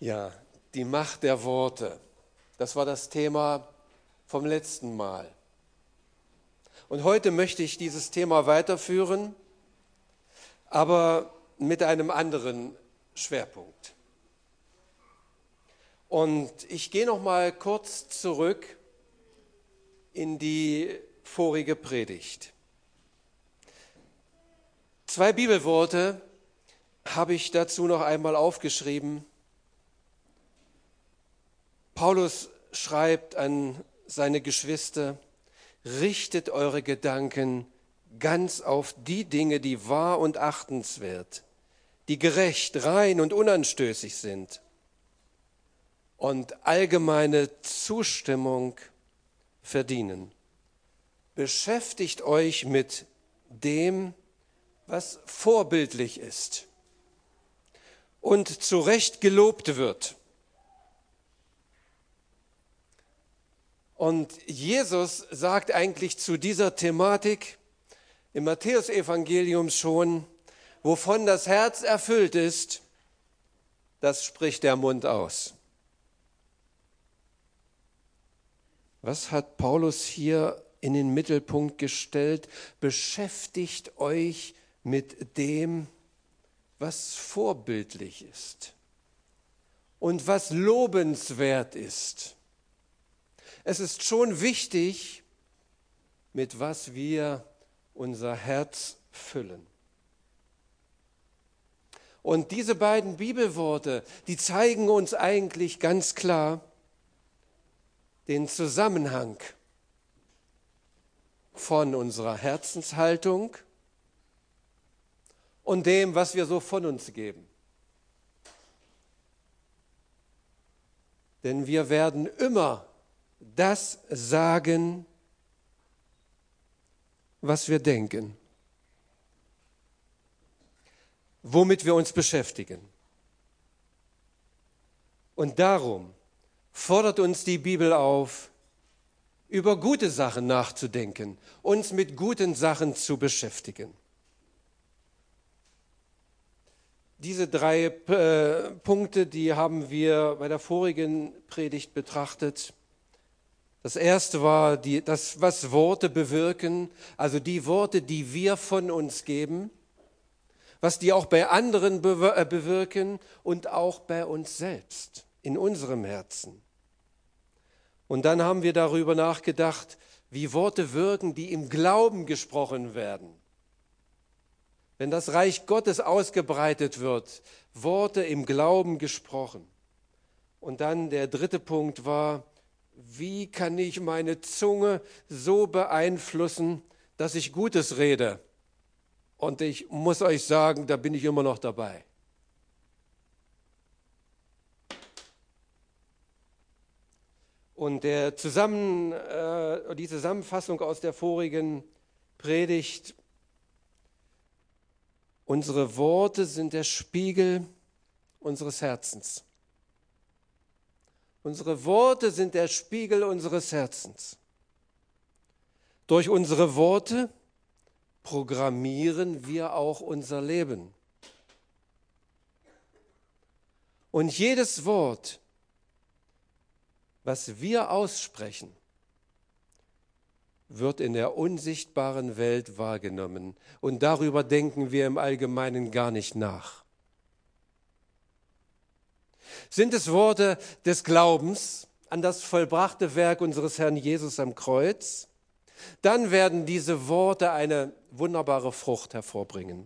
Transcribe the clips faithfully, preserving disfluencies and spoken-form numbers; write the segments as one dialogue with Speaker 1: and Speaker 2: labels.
Speaker 1: Ja, die Macht der Worte. Das war das Thema vom letzten Mal. Und heute möchte ich dieses Thema weiterführen, aber mit einem anderen Schwerpunkt. Und ich gehe noch mal kurz zurück in die vorige Predigt. Zwei Bibelworte habe ich dazu noch einmal aufgeschrieben. Paulus schreibt an seine Geschwister: Richtet eure Gedanken ganz auf die Dinge, die wahr und achtenswert, die gerecht, rein und unanstößig sind und allgemeine Zustimmung verdienen. Beschäftigt euch mit dem, was vorbildlich ist und zu Recht gelobt wird. Und Jesus sagt eigentlich zu dieser Thematik im Matthäusevangelium schon: Wovon das Herz erfüllt ist, das spricht der Mund aus. Was hat Paulus hier in den Mittelpunkt gestellt? Beschäftigt euch mit dem, was vorbildlich ist und was lobenswert ist. Es ist schon wichtig, mit was wir unser Herz füllen. Und diese beiden Bibelworte, die zeigen uns eigentlich ganz klar den Zusammenhang von unserer Herzenshaltung und dem, was wir so von uns geben. Denn wir werden immer das sagen, was wir denken, womit wir uns beschäftigen. Und darum fordert uns die Bibel auf, über gute Sachen nachzudenken, uns mit guten Sachen zu beschäftigen. Diese drei äh, Punkte, die haben wir bei der vorigen Predigt betrachtet. Das erste war die, das, was Worte bewirken, also die Worte, die wir von uns geben, was die auch bei anderen bewirken und auch bei uns selbst, in unserem Herzen. Und dann haben wir darüber nachgedacht, wie Worte wirken, die im Glauben gesprochen werden. Wenn das Reich Gottes ausgebreitet wird, Worte im Glauben gesprochen. Und dann der dritte Punkt war: Wie kann ich meine Zunge so beeinflussen, dass ich Gutes rede? Und ich muss euch sagen, da bin ich immer noch dabei. Und der Zusammen, äh, die Zusammenfassung aus der vorigen Predigt: Unsere Worte sind der Spiegel unseres Herzens. Unsere Worte sind der Spiegel unseres Herzens. Durch unsere Worte programmieren wir auch unser Leben. Und jedes Wort, was wir aussprechen, wird in der unsichtbaren Welt wahrgenommen. Und darüber denken wir im Allgemeinen gar nicht nach. Sind es Worte des Glaubens an das vollbrachte Werk unseres Herrn Jesus am Kreuz, dann werden diese Worte eine wunderbare Frucht hervorbringen.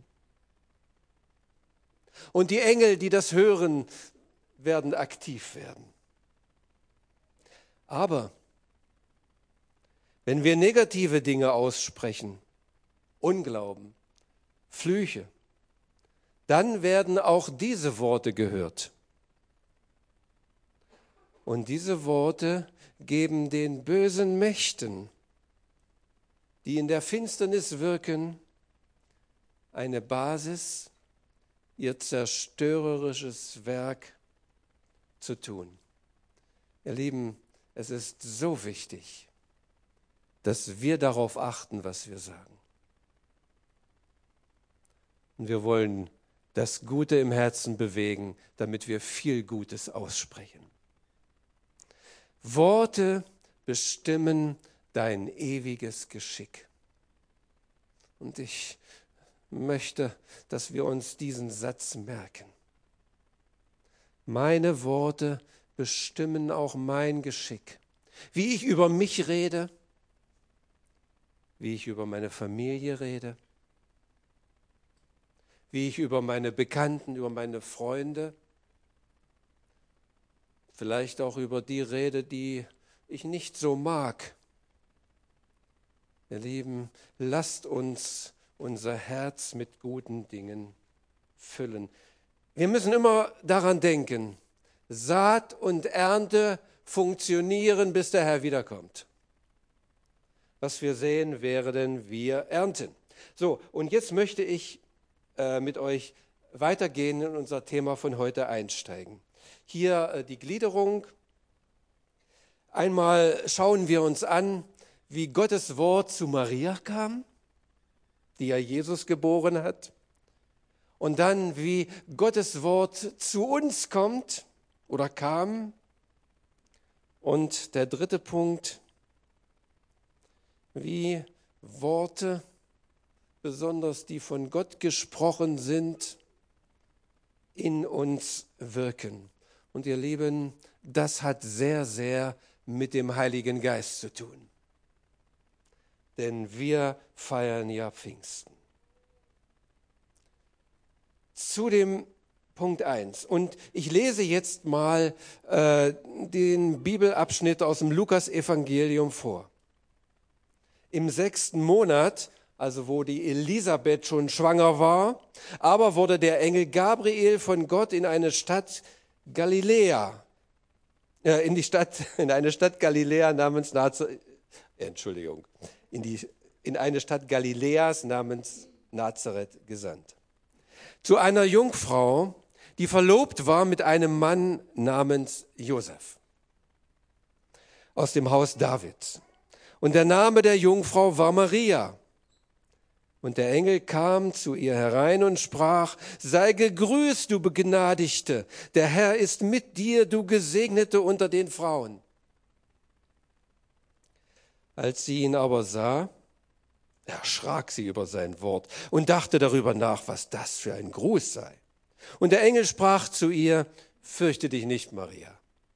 Speaker 1: Und die Engel, die das hören, werden aktiv werden. Aber wenn wir negative Dinge aussprechen, Unglauben, Flüche, dann werden auch diese Worte gehört. Und diese Worte geben den bösen Mächten, die in der Finsternis wirken, eine Basis, ihr zerstörerisches Werk zu tun. Ihr Lieben, es ist so wichtig, dass wir darauf achten, was wir sagen. Und wir wollen das Gute im Herzen bewegen, damit wir viel Gutes aussprechen. Worte bestimmen dein ewiges Geschick. Und ich möchte, dass wir uns diesen Satz merken. Meine Worte bestimmen auch mein Geschick. Wie ich über mich rede, wie ich über meine Familie rede, wie ich über meine Bekannten, über meine Freunde, vielleicht auch über die rede, die ich nicht so mag. Ihr Lieben, lasst uns unser Herz mit guten Dingen füllen. Wir müssen immer daran denken, Saat und Ernte funktionieren, bis der Herr wiederkommt. Was wir sehen, werden wir ernten. So, und jetzt möchte ich äh, mit euch weitergehen in unser Thema von heute einsteigen. Hier äh, die Gliederung. Einmal schauen wir uns an, wie Gottes Wort zu Maria kam, die ja Jesus geboren hat. Und dann, wie Gottes Wort zu uns kommt oder kam. Und der dritte Punkt, wie Worte, besonders die von Gott gesprochen sind, in uns wirken. Und ihr Lieben, das hat sehr, sehr mit dem Heiligen Geist zu tun. Denn wir feiern ja Pfingsten. Zu dem Punkt eins. Und ich lese jetzt mal äh, den Bibelabschnitt aus dem Lukas-Evangelium vor. Im sechsten Monat, also wo die Elisabeth schon schwanger war, aber wurde der Engel Gabriel von Gott in eine Stadt Galiläa, äh, in die Stadt, in eine Stadt Galiläa namens Nazareth, Entschuldigung, in die, in eine Stadt Galiläas namens Nazareth gesandt. Zu einer Jungfrau, die verlobt war mit einem Mann namens Josef aus dem Haus Davids. Und der Name der Jungfrau war Maria. Und der Engel kam zu ihr herein und sprach: Sei gegrüßt, du Begnadigte, der Herr ist mit dir, du Gesegnete unter den Frauen. Als sie ihn aber sah, erschrak sie über sein Wort und dachte darüber nach, was das für ein Gruß sei. Und der Engel sprach zu ihr: Fürchte dich nicht, Maria.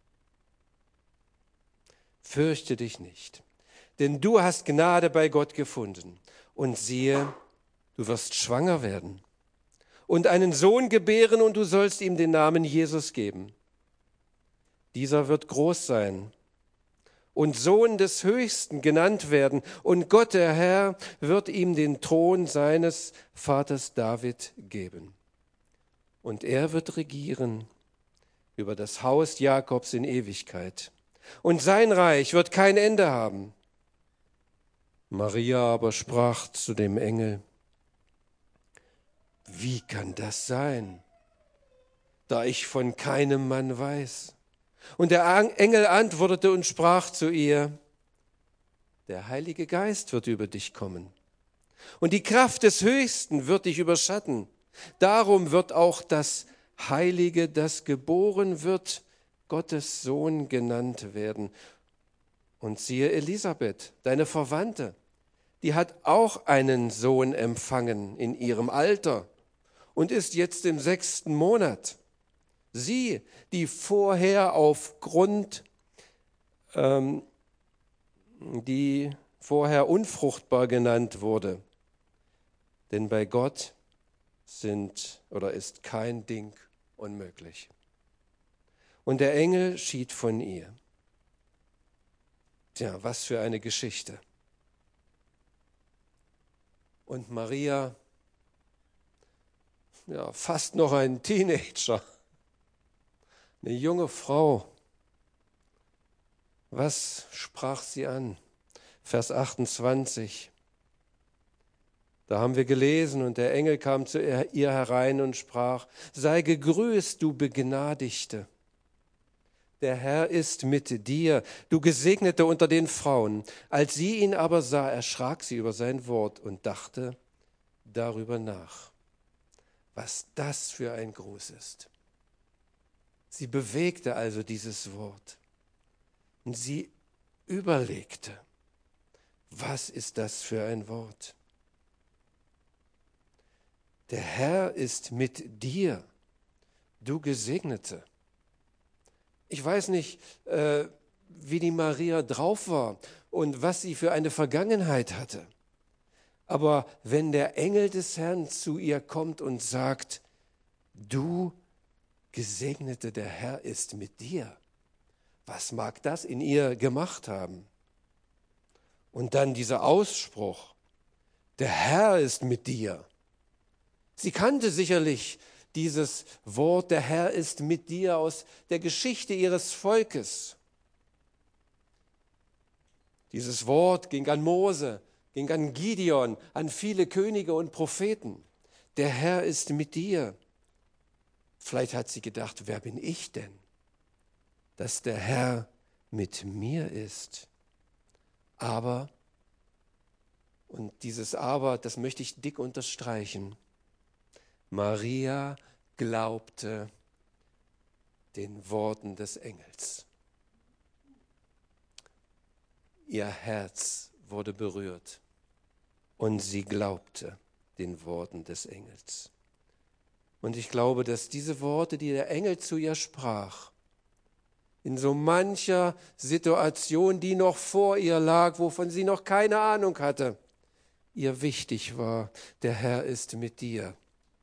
Speaker 1: Fürchte dich nicht, denn du hast Gnade bei Gott gefunden. Und siehe, du wirst schwanger werden und einen Sohn gebären, und du sollst ihm den Namen Jesus geben. Dieser wird groß sein und Sohn des Höchsten genannt werden, und Gott, der Herr, wird ihm den Thron seines Vaters David geben. Und er wird regieren über das Haus Jakobs in Ewigkeit, und sein Reich wird kein Ende haben. Maria aber sprach zu dem Engel: Wie kann das sein, da ich von keinem Mann weiß? Und der Engel antwortete und sprach zu ihr: Der Heilige Geist wird über dich kommen, und die Kraft des Höchsten wird dich überschatten. Darum wird auch das Heilige, das geboren wird, Gottes Sohn genannt werden. Und siehe, Elisabeth, deine Verwandte, die hat auch einen Sohn empfangen in ihrem Alter und ist jetzt im sechsten Monat. Sie, die vorher aufgrund, ähm, die vorher unfruchtbar genannt wurde. Denn bei Gott sind oder ist kein Ding unmöglich. Und der Engel schied von ihr. Tja, was für eine Geschichte. Und Maria, ja, fast noch ein Teenager, eine junge Frau. Was sprach sie an? Vers achtundzwanzig. Da haben wir gelesen: Und der Engel kam zu ihr herein und sprach: Sei gegrüßt, du Begnadigte. Der Herr ist mit dir, du Gesegnete unter den Frauen. Als sie ihn aber sah, erschrak sie über sein Wort und dachte darüber nach, was das für ein Gruß ist. Sie bewegte also dieses Wort und sie überlegte, was ist das für ein Wort? Der Herr ist mit dir, du Gesegnete. Ich weiß nicht, äh, wie die Maria drauf war und was sie für eine Vergangenheit hatte. Aber wenn der Engel des Herrn zu ihr kommt und sagt, du Gesegnete, der Herr ist mit dir, was mag das in ihr gemacht haben? Und dann dieser Ausspruch, der Herr ist mit dir. Sie kannte sicherlich dieses Wort, der Herr ist mit dir, aus der Geschichte ihres Volkes. Dieses Wort ging an Mose, ging an Gideon, an viele Könige und Propheten. Der Herr ist mit dir. Vielleicht hat sie gedacht, wer bin ich denn, dass der Herr mit mir ist? Aber, und dieses Aber, das möchte ich dick unterstreichen, Maria glaubte den Worten des Engels. Ihr Herz wurde berührt und sie glaubte den Worten des Engels. Und ich glaube, dass diese Worte, die der Engel zu ihr sprach, in so mancher Situation, die noch vor ihr lag, wovon sie noch keine Ahnung hatte, ihr wichtig war, der Herr ist mit dir.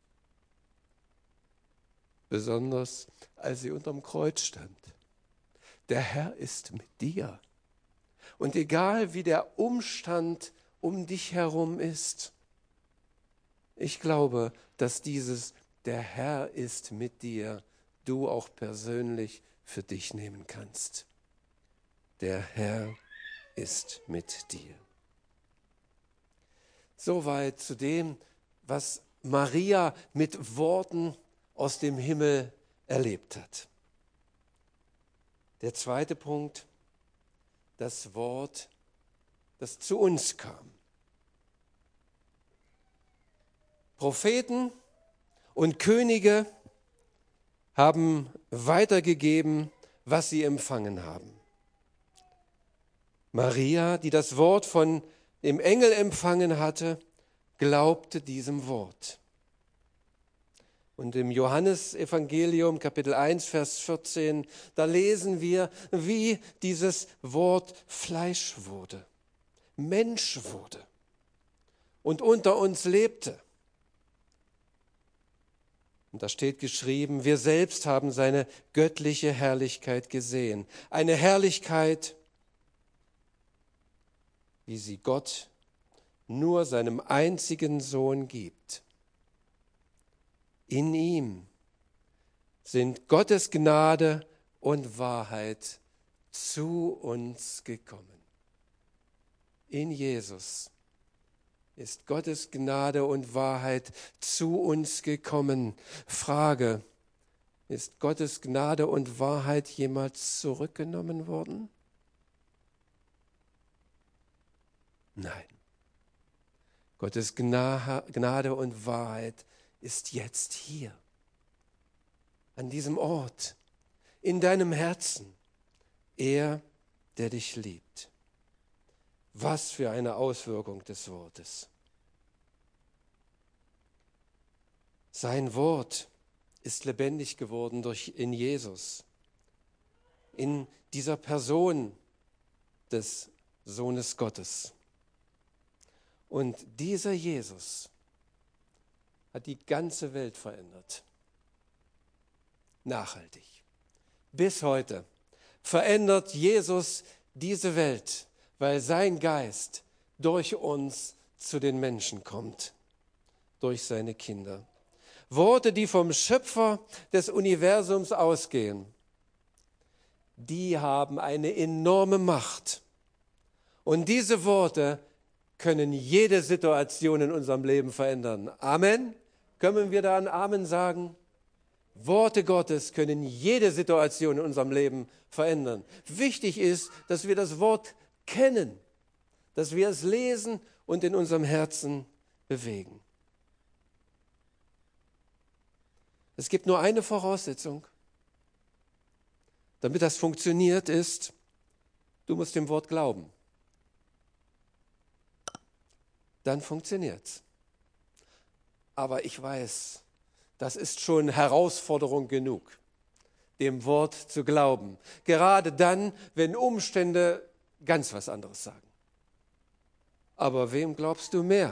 Speaker 1: Besonders als sie unterm Kreuz stand. Der Herr ist mit dir. Und egal wie der Umstand um dich herum ist, ich glaube, dass dieses der Herr ist mit dir, du auch persönlich für dich nehmen kannst. Der Herr ist mit dir. Soweit zu dem, was Maria mit Worten aus dem Himmel erlebt hat. Der zweite Punkt, das Wort, das zu uns kam. Propheten und Könige haben weitergegeben, was sie empfangen haben. Maria, die das Wort von dem Engel empfangen hatte, glaubte diesem Wort. Und im Johannesevangelium, Kapitel eins, Vers vierzehn, da lesen wir, wie dieses Wort Fleisch wurde, Mensch wurde und unter uns lebte. Und da steht geschrieben, wir selbst haben seine göttliche Herrlichkeit gesehen. Eine Herrlichkeit, wie sie Gott nur seinem einzigen Sohn gibt. In ihm sind Gottes Gnade und Wahrheit zu uns gekommen. In Jesus ist Gottes Gnade und Wahrheit zu uns gekommen. Frage, ist Gottes Gnade und Wahrheit jemals zurückgenommen worden? Nein. Gottes Gnade und Wahrheit ist jetzt hier, an diesem Ort, in deinem Herzen. Er, der dich liebt. Was für eine Auswirkung des Wortes. Sein Wort ist lebendig geworden durch in Jesus, in dieser Person des Sohnes Gottes. Und dieser Jesus hat die ganze Welt verändert. Nachhaltig. Bis heute verändert Jesus diese Welt, weil sein Geist durch uns zu den Menschen kommt, durch seine Kinder. Worte, die vom Schöpfer des Universums ausgehen, die haben eine enorme Macht. Und diese Worte können jede Situation in unserem Leben verändern. Amen. Können wir da ein Amen sagen? Worte Gottes können jede Situation in unserem Leben verändern. Wichtig ist, dass wir das Wort kennen, dass wir es lesen und in unserem Herzen bewegen. Es gibt nur eine Voraussetzung, damit das funktioniert, ist, du musst dem Wort glauben. Dann funktioniert's. Aber ich weiß, das ist schon Herausforderung genug, dem Wort zu glauben. Gerade dann, wenn Umstände ganz was anderes sagen. Aber wem glaubst du mehr?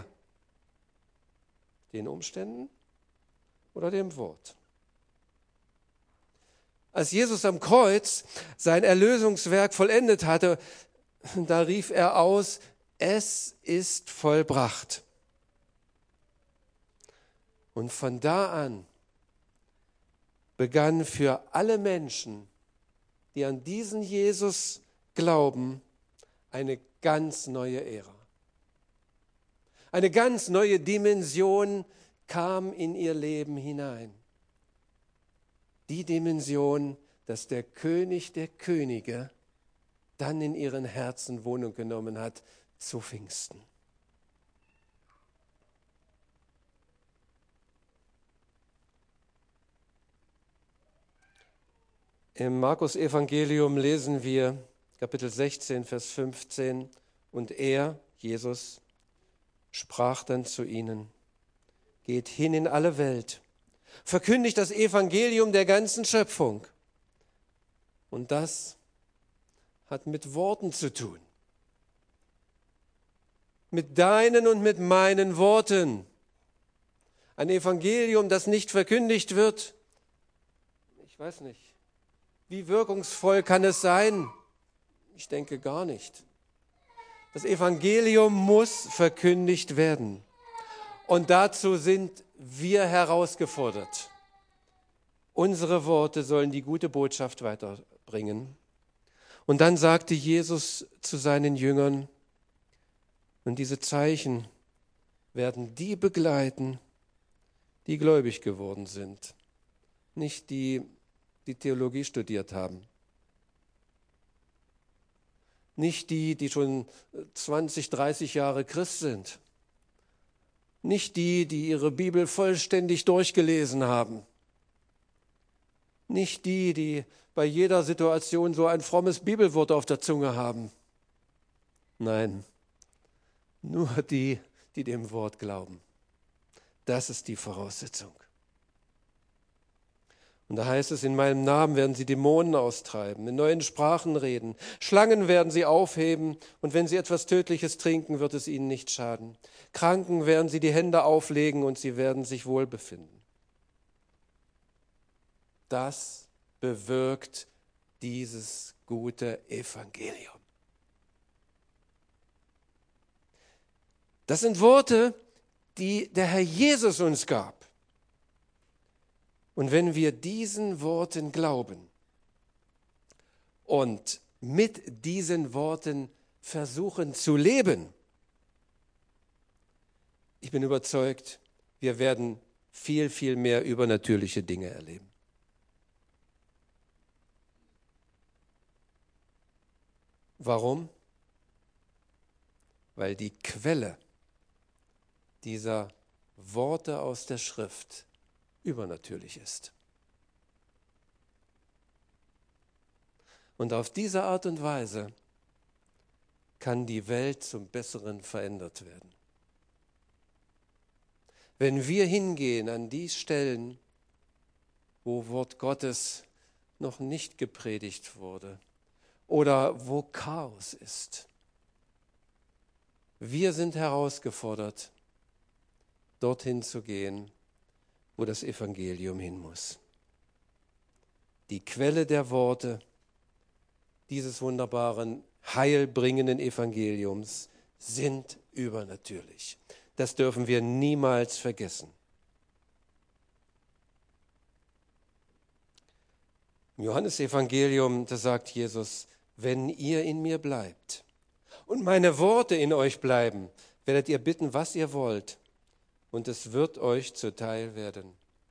Speaker 1: Den Umständen oder dem Wort? Als Jesus am Kreuz sein Erlösungswerk vollendet hatte, da rief er aus, es ist vollbracht. Und von da an begann für alle Menschen, die an diesen Jesus glauben, eine ganz neue Ära. Eine ganz neue Dimension kam in ihr Leben hinein. Die Dimension, dass der König der Könige dann in ihren Herzen Wohnung genommen hat zu Pfingsten. Im Markus-Evangelium lesen wir Kapitel sechzehn, Vers fünfzehn, und er, Jesus, sprach dann zu ihnen, geht hin in alle Welt, verkündigt das Evangelium der ganzen Schöpfung. Und das hat mit Worten zu tun. Mit deinen und mit meinen Worten. Ein Evangelium, das nicht verkündigt wird, ich weiß nicht. Wie wirkungsvoll kann es sein? Ich denke gar nicht. Das Evangelium muss verkündigt werden. Und dazu sind wir herausgefordert. Unsere Worte sollen die gute Botschaft weiterbringen. Und dann sagte Jesus zu seinen Jüngern, und diese Zeichen werden die begleiten, die gläubig geworden sind, nicht die, die Theologie studiert haben. Nicht die, die schon zwanzig, dreißig Jahre Christ sind. Nicht die, die ihre Bibel vollständig durchgelesen haben. Nicht die, die bei jeder Situation so ein frommes Bibelwort auf der Zunge haben. Nein, nur die, die dem Wort glauben. Das ist die Voraussetzung. Und da heißt es, in meinem Namen werden sie Dämonen austreiben, in neuen Sprachen reden, Schlangen werden sie aufheben und wenn sie etwas Tödliches trinken, wird es ihnen nicht schaden. Kranken werden sie die Hände auflegen und sie werden sich wohlbefinden. Das bewirkt dieses gute Evangelium. Das sind Worte, die der Herr Jesus uns gab. Und wenn wir diesen Worten glauben und mit diesen Worten versuchen zu leben, ich bin überzeugt, wir werden viel, viel mehr übernatürliche Dinge erleben. Warum? Weil die Quelle dieser Worte aus der Schrift übernatürlich ist. Und auf diese Art und Weise kann die Welt zum Besseren verändert werden. Wenn wir hingehen an die Stellen, wo Wort Gottes noch nicht gepredigt wurde oder wo Chaos ist, wir sind herausgefordert, dorthin zu gehen, wo das Evangelium hin muss. Die Quelle der Worte dieses wunderbaren, heilbringenden Evangeliums sind übernatürlich. Das dürfen wir niemals vergessen. Im Johannesevangelium, da sagt Jesus, wenn ihr in mir bleibt und meine Worte in euch bleiben, werdet ihr bitten, was ihr wollt, und es wird euch zuteil werden.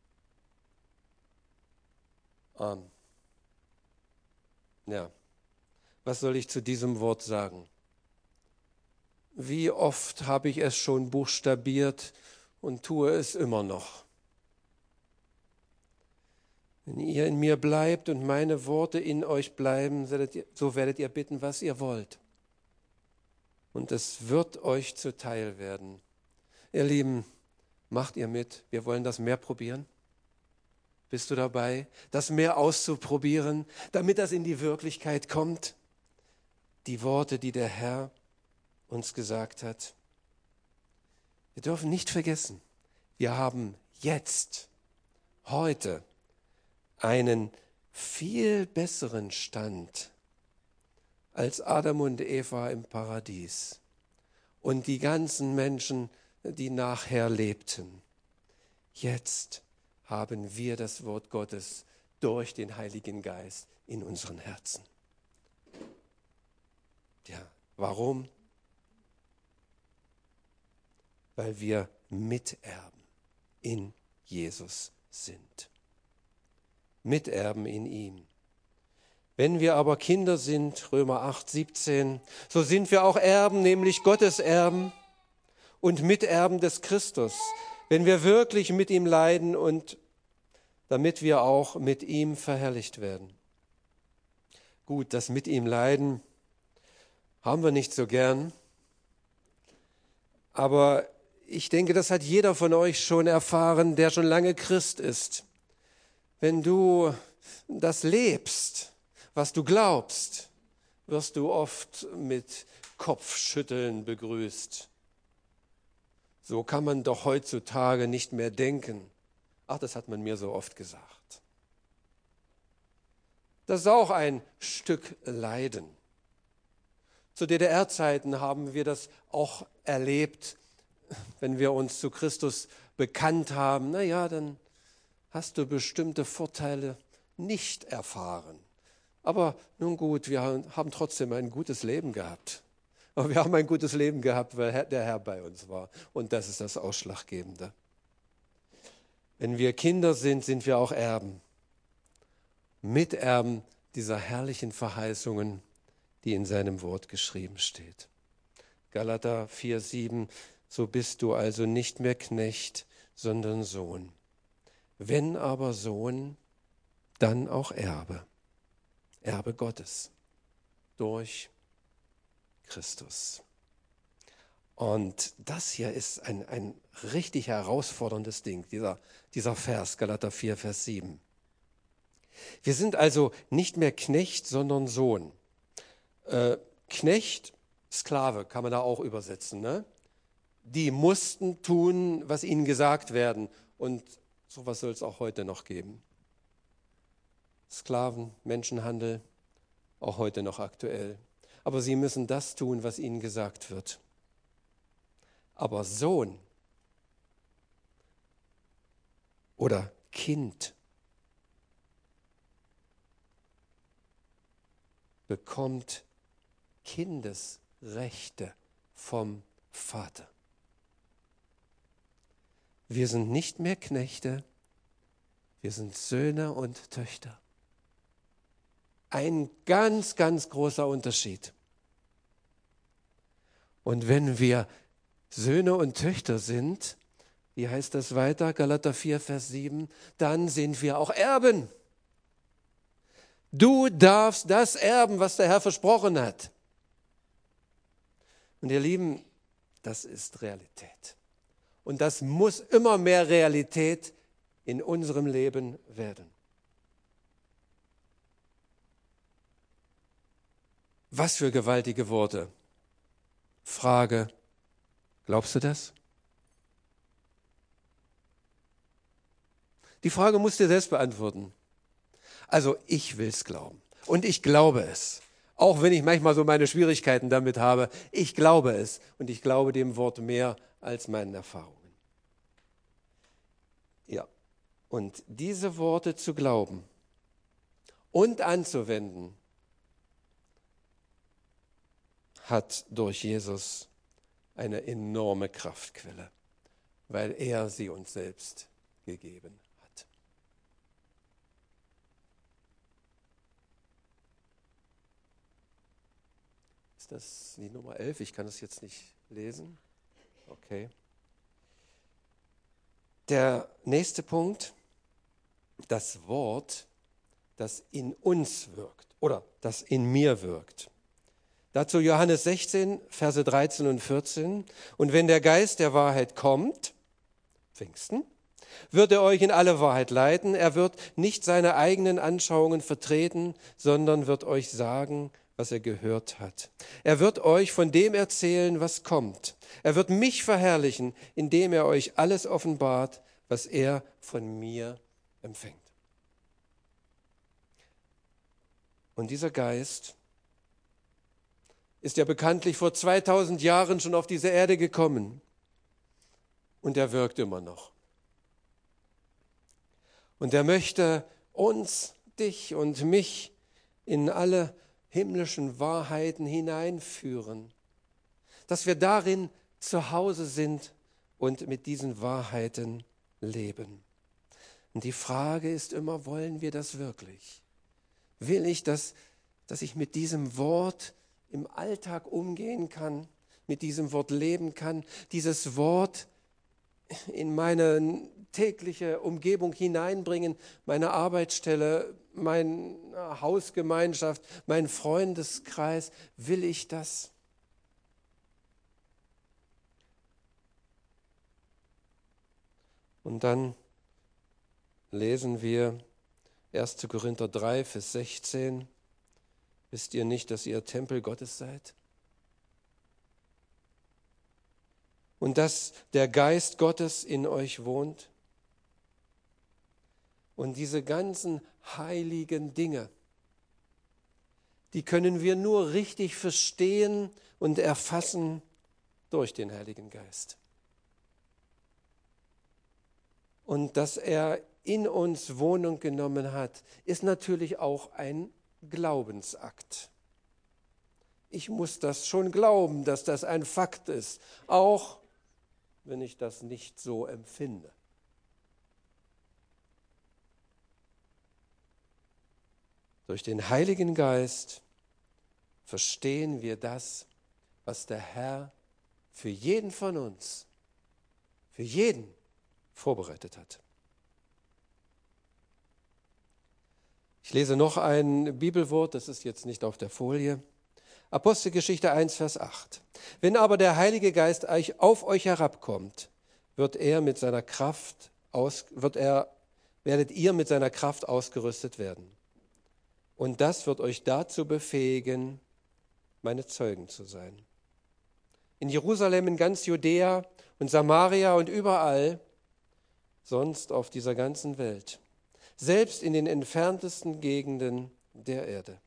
Speaker 1: Ähm, ja, was soll ich zu diesem Wort sagen? Wie oft habe ich es schon buchstabiert und tue es immer noch? Wenn ihr in mir bleibt und meine Worte in euch bleiben, so werdet ihr bitten, was ihr wollt. Und es wird euch zuteil werden. Ihr Lieben, macht ihr mit? Wir wollen das Meer probieren. Bist du dabei, das Meer auszuprobieren, damit das in die Wirklichkeit kommt? Die Worte, die der Herr uns gesagt hat. Wir dürfen nicht vergessen, wir haben jetzt, heute, einen viel besseren Stand als Adam und Eva im Paradies und die ganzen Menschen, die nachher lebten. Jetzt haben wir das Wort Gottes durch den Heiligen Geist in unseren Herzen. Ja, warum? Weil wir Miterben in Jesus sind. Miterben in ihm. Wenn wir aber Kinder sind, Römer acht, siebzehn, so sind wir auch Erben, nämlich Gottes Erben und Miterben des Christus, wenn wir wirklich mit ihm leiden und damit wir auch mit ihm verherrlicht werden. Gut, das mit ihm leiden haben wir nicht so gern, aber ich denke, das hat jeder von euch schon erfahren, der schon lange Christ ist. Wenn du das lebst, was du glaubst, wirst du oft mit Kopfschütteln begrüßt. So kann man doch heutzutage nicht mehr denken. Ach, das hat man mir so oft gesagt. Das ist auch ein Stück Leiden. Zu D D R-Zeiten haben wir das auch erlebt, wenn wir uns zu Christus bekannt haben. Na ja, dann hast du bestimmte Vorteile nicht erfahren. Aber nun gut, wir haben trotzdem ein gutes Leben gehabt. Aber wir haben ein gutes Leben gehabt, weil der Herr bei uns war. Und das ist das Ausschlaggebende. Wenn wir Kinder sind, sind wir auch Erben. Miterben dieser herrlichen Verheißungen, die in seinem Wort geschrieben steht. Galater vier, sieben, so bist du also nicht mehr Knecht, sondern Sohn. Wenn aber Sohn, dann auch Erbe. Erbe Gottes durch Christus. Und das hier ist ein, ein richtig herausforderndes Ding, dieser, dieser Vers, Galater vier, Vers sieben. Wir sind also nicht mehr Knecht, sondern Sohn. Äh, Knecht, Sklave, kann man da auch übersetzen. Ne? Die mussten tun, was ihnen gesagt werden. Und sowas soll es auch heute noch geben. Sklaven, Menschenhandel, auch heute noch aktuell. Aber sie müssen das tun, was ihnen gesagt wird. Aber Sohn oder Kind bekommt Kindesrechte vom Vater. Wir sind nicht mehr Knechte, wir sind Söhne und Töchter. Ein ganz, ganz großer Unterschied. Und wenn wir Söhne und Töchter sind, wie heißt das weiter, Galater vier, Vers sieben, dann sind wir auch Erben. Du darfst das erben, was der Herr versprochen hat. Und ihr Lieben, das ist Realität. Und das muss immer mehr Realität in unserem Leben werden. Was für gewaltige Worte. Frage, glaubst du das? Die Frage musst du dir selbst beantworten. Also ich will es glauben und ich glaube es. Auch wenn ich manchmal so meine Schwierigkeiten damit habe, ich glaube es und ich glaube dem Wort mehr als meinen Erfahrungen. Ja, und diese Worte zu glauben und anzuwenden, hat durch Jesus eine enorme Kraftquelle, weil er sie uns selbst gegeben hat. Ist das die Nummer elf? Ich kann es jetzt nicht lesen. Okay. Der nächste Punkt. das Wort, das in uns wirkt oder das in mir wirkt. Dazu Johannes sechzehn, Verse dreizehn und vierzehn. Und wenn der Geist der Wahrheit kommt, Pfingsten, wird er euch in alle Wahrheit leiten. Er wird nicht seine eigenen Anschauungen vertreten, sondern wird euch sagen, was er gehört hat. Er wird euch von dem erzählen, was kommt. Er wird mich verherrlichen, indem er euch alles offenbart, was er von mir empfängt. Und dieser Geist ist ja bekanntlich vor zweitausend Jahren schon auf diese Erde gekommen. Und er wirkt immer noch. Und er möchte uns, dich und mich in alle himmlischen Wahrheiten hineinführen, dass wir darin zu Hause sind und mit diesen Wahrheiten leben. Und die Frage ist immer, wollen wir das wirklich? Will ich, dass, dass ich mit diesem Wort im Alltag umgehen kann, mit diesem Wort leben kann, dieses Wort in meine tägliche Umgebung hineinbringen, meine Arbeitsstelle, meine Hausgemeinschaft, mein Freundeskreis? Will ich das? Und dann lesen wir erster Korinther drei, Vers sechzehn. Wisst ihr nicht, dass ihr Tempel Gottes seid? Und dass der Geist Gottes in euch wohnt? Und diese ganzen heiligen Dinge, die können wir nur richtig verstehen und erfassen durch den Heiligen Geist. Und dass er in uns Wohnung genommen hat, ist natürlich auch ein Glaubensakt. Ich muss das schon glauben, dass das ein Fakt ist, auch wenn ich das nicht so empfinde. Durch den Heiligen Geist verstehen wir das, was der Herr für jeden von uns, für jeden vorbereitet hat. Ich lese noch ein Bibelwort, das ist jetzt nicht auf der Folie. Apostelgeschichte eins, Vers acht. Wenn aber der Heilige Geist auf euch herabkommt, wird er mit seiner Kraft aus, wird er, werdet ihr mit seiner Kraft ausgerüstet werden. Und das wird euch dazu befähigen, meine Zeugen zu sein. In Jerusalem, in ganz Judäa und Samaria und überall sonst auf dieser ganzen Welt, selbst in den entferntesten Gegenden der Erde.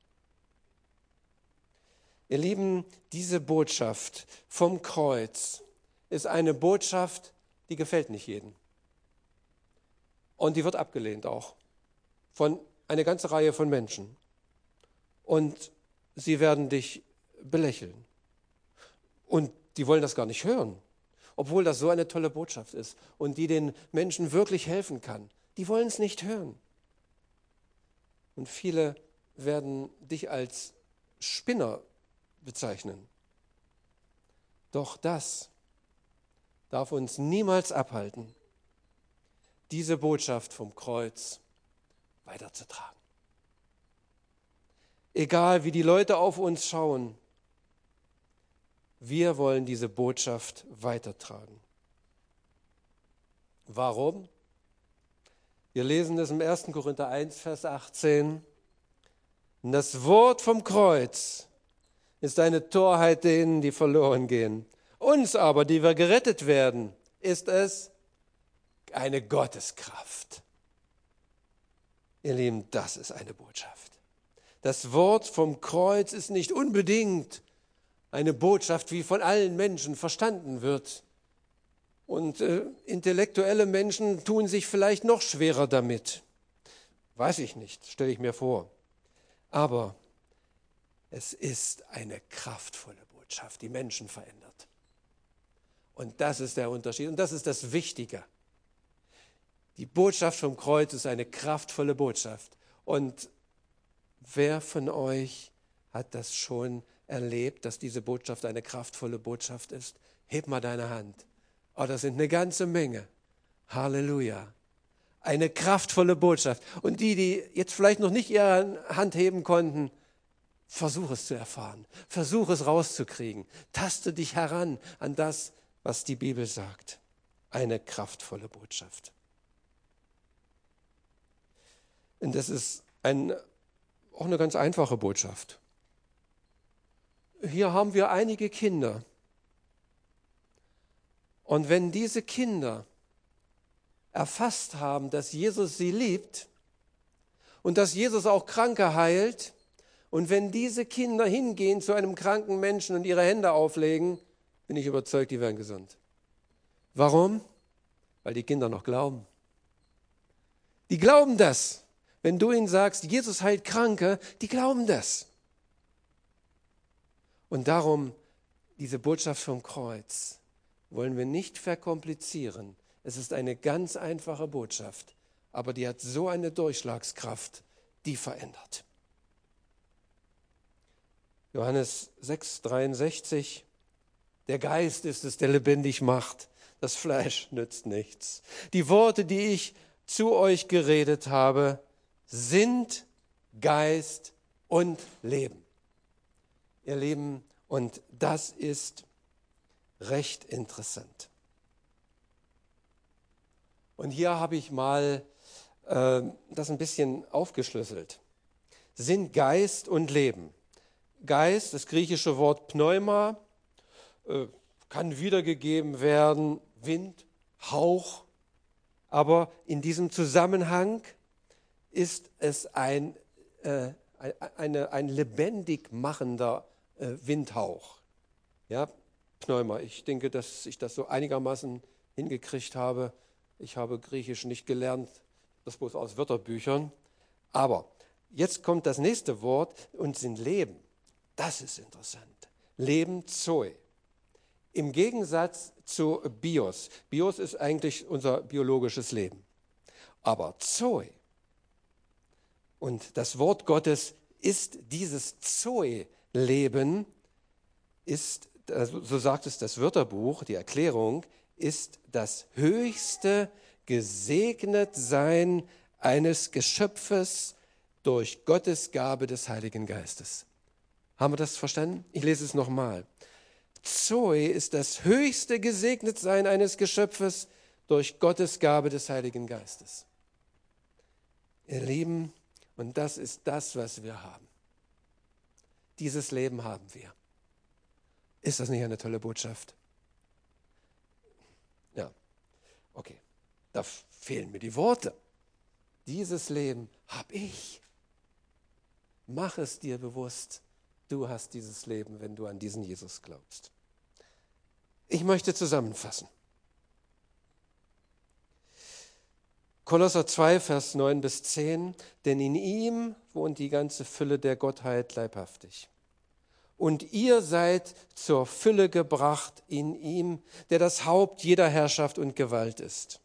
Speaker 1: Ihr Lieben, diese Botschaft vom Kreuz ist eine Botschaft, die gefällt nicht jedem. Und die wird abgelehnt auch von einer ganzen Reihe von Menschen. Und sie werden dich belächeln. Und die wollen das gar nicht hören, obwohl das so eine tolle Botschaft ist und die den Menschen wirklich helfen kann. Die wollen es nicht hören. Und viele werden dich als Spinner bezeichnen. Doch das darf uns niemals abhalten, diese Botschaft vom Kreuz weiterzutragen. Egal wie die Leute auf uns schauen, wir wollen diese Botschaft weitertragen. Warum? Wir lesen es im erster Korinther eins, Vers achtzehn. Das Wort vom Kreuz ist eine Torheit denen, die verloren gehen. Uns aber, die wir gerettet werden, ist es eine Gotteskraft. Ihr Lieben, das ist eine Botschaft. Das Wort vom Kreuz ist nicht unbedingt eine Botschaft, wie von allen Menschen verstanden wird. Und äh, intellektuelle Menschen tun sich vielleicht noch schwerer damit. Weiß ich nicht, stelle ich mir vor. Aber es ist eine kraftvolle Botschaft, die Menschen verändert. Und das ist der Unterschied und das ist das Wichtige. Die Botschaft vom Kreuz ist eine kraftvolle Botschaft. Und wer von euch hat das schon erlebt, dass diese Botschaft eine kraftvolle Botschaft ist? Heb mal deine Hand. Oh, das sind eine ganze Menge. Halleluja. Eine kraftvolle Botschaft. Und die, die jetzt vielleicht noch nicht ihre Hand heben konnten, versuch es zu erfahren. Versuch es rauszukriegen. Taste dich heran an das, was die Bibel sagt. Eine kraftvolle Botschaft. Und das ist ein, auch eine ganz einfache Botschaft. Hier haben wir einige Kinder. Und wenn diese Kinder erfasst haben, dass Jesus sie liebt und dass Jesus auch Kranke heilt, und wenn diese Kinder hingehen zu einem kranken Menschen und ihre Hände auflegen, bin ich überzeugt, die werden gesund. Warum? Weil die Kinder noch glauben. Die glauben das. Wenn du ihnen sagst, Jesus heilt Kranke, die glauben das. Und darum, diese Botschaft vom Kreuz wollen wir nicht verkomplizieren. Es ist eine ganz einfache Botschaft, aber die hat so eine Durchschlagskraft, die verändert. Johannes sechs, dreiundsechzig, der Geist ist es, der lebendig macht, das Fleisch nützt nichts. Die Worte, die ich zu euch geredet habe, sind Geist und Leben. Ihr Lieben, und das ist recht interessant. Und hier habe ich mal äh, das ein bisschen aufgeschlüsselt. Sind Geist und Leben. Geist, das griechische Wort Pneuma, äh, kann wiedergegeben werden, Wind, Hauch. Aber in diesem Zusammenhang ist es ein, äh, eine, ein lebendig machender äh, Windhauch. Ja, Pneuma, ich denke, dass ich das so einigermaßen hingekriegt habe. Ich habe Griechisch nicht gelernt, das bloß aus Wörterbüchern. Aber jetzt kommt das nächste Wort und sind Leben. Das ist interessant. Leben, Zoe. Im Gegensatz zu Bios. Bios ist eigentlich unser biologisches Leben. Aber Zoe. Und das Wort Gottes ist dieses Zoe-Leben, ist, so sagt es das Wörterbuch, die Erklärung, ist das höchste Gesegnetsein eines Geschöpfes durch Gottes Gabe des Heiligen Geistes. Haben wir das verstanden? Ich lese es nochmal. Zoe ist das höchste Gesegnetsein eines Geschöpfes durch Gottes Gabe des Heiligen Geistes. Ihr Lieben, und das ist das, was wir haben. Dieses Leben haben wir. Ist das nicht eine tolle Botschaft? Ja, okay. Da fehlen mir die Worte. Dieses Leben habe ich. Mach es dir bewusst. Du hast dieses Leben, wenn du an diesen Jesus glaubst. Ich möchte zusammenfassen. Kolosser zwei, Vers neun bis zehn. Denn in ihm wohnt die ganze Fülle der Gottheit leibhaftig. Und ihr seid zur Fülle gebracht in ihm, der das Haupt jeder Herrschaft und Gewalt ist.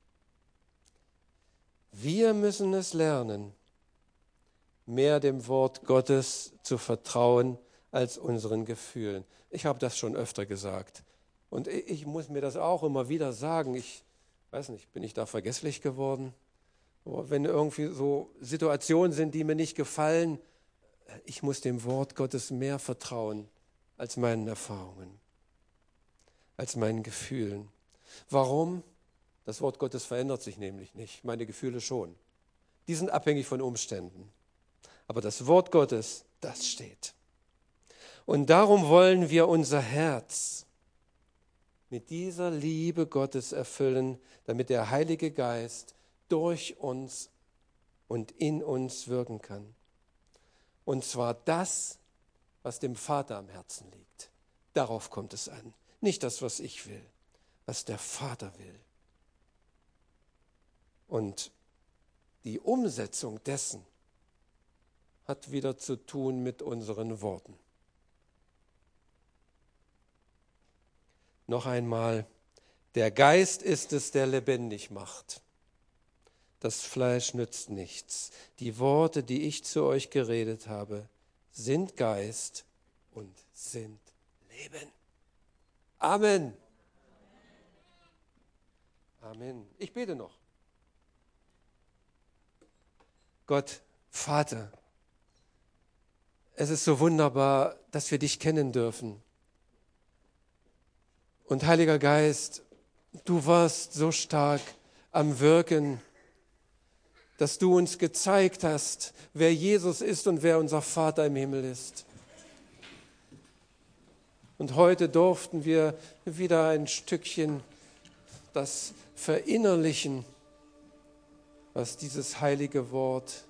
Speaker 1: Wir müssen es lernen, mehr dem Wort Gottes zu vertrauen als unseren Gefühlen. Ich habe das schon öfter gesagt. Und ich muss mir das auch immer wieder sagen. Ich weiß nicht, bin ich da vergesslich geworden? Aber wenn irgendwie so Situationen sind, die mir nicht gefallen, ich muss dem Wort Gottes mehr vertrauen als meinen Erfahrungen, als meinen Gefühlen. Warum? Das Wort Gottes verändert sich nämlich nicht, meine Gefühle schon. Die sind abhängig von Umständen. Aber das Wort Gottes, das steht. Und darum wollen wir unser Herz mit dieser Liebe Gottes erfüllen, damit der Heilige Geist durch uns und in uns wirken kann. Und zwar das, was dem Vater am Herzen liegt. Darauf kommt es an. Nicht das, was ich will, was der Vater will. Und die Umsetzung dessen hat wieder zu tun mit unseren Worten. Noch einmal, der Geist ist es, der lebendig macht. Das Fleisch nützt nichts. Die Worte, die ich zu euch geredet habe, sind Geist und sind Leben. Amen. Amen. Ich bete noch. Gott, Vater, es ist so wunderbar, dass wir dich kennen dürfen. Und Heiliger Geist, du warst so stark am Wirken, dass du uns gezeigt hast, wer Jesus ist und wer unser Vater im Himmel ist. Und heute durften wir wieder ein Stückchen das verinnerlichen, was dieses heilige Wort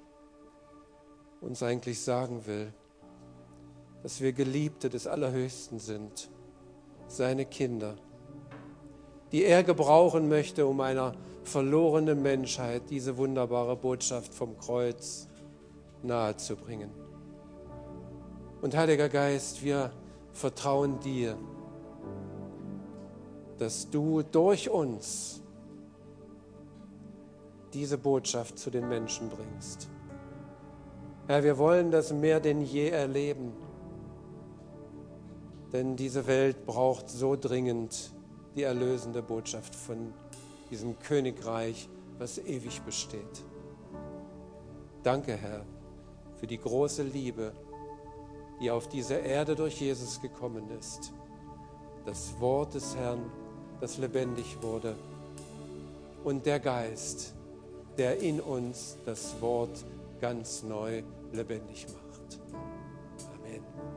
Speaker 1: uns eigentlich sagen will, dass wir Geliebte des Allerhöchsten sind, seine Kinder, die er gebrauchen möchte, um einer verlorenen Menschheit diese wunderbare Botschaft vom Kreuz nahezubringen. Und Heiliger Geist, wir vertrauen dir, dass du durch uns diese Botschaft zu den Menschen bringst. Herr, wir wollen das mehr denn je erleben, denn diese Welt braucht so dringend die erlösende Botschaft von diesem Königreich, was ewig besteht. Danke, Herr, für die große Liebe, die auf diese Erde durch Jesus gekommen ist. Das Wort des Herrn, das lebendig wurde, und der Geist, der in uns das Wort ganz neu lebendig macht. Amen.